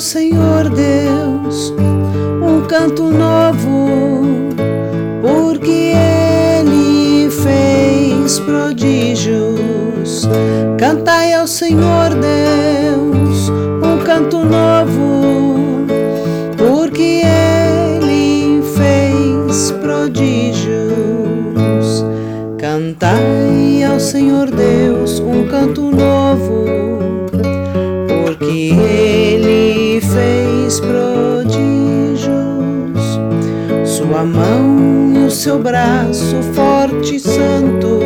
Senhor Deus um canto novo, porque Ele fez prodígios. Cantai ao Senhor Deus um canto novo, porque Ele fez prodígios. Cantai ao Senhor Deus um canto novo, porque Ele fez prodígios. Sua mão e o seu braço forte e santo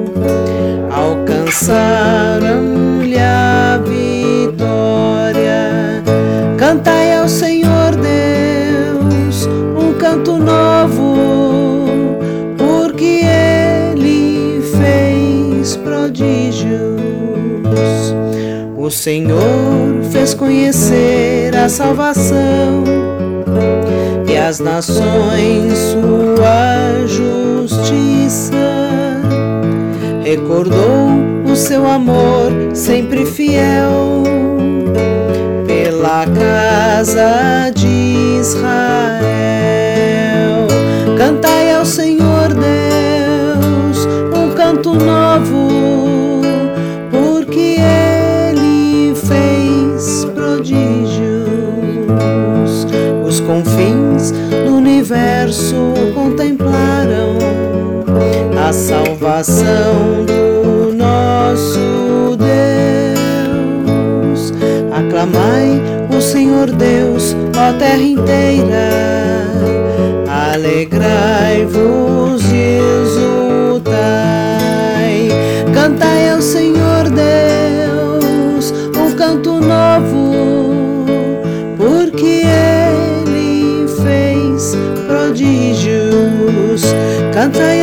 alcançaram-lhe a vitória. Cantai ao Senhor Deus um canto novo, porque Ele fez prodígios. O Senhor fez conhecer a salvação e as nações sua justiça. Recordou o seu amor sempre fiel pela casa de Israel. Cantai ao Senhor Deus um canto novo, porque Ele fez prodígios. Os confins do universo contemplaram a salvação do nosso Deus. Aclamai o Senhor Deus, ó terra inteira, alegrai-vos e exultai. Cantai ao Senhor Deus um canto novo, porque Ele fez prodígios. Cantai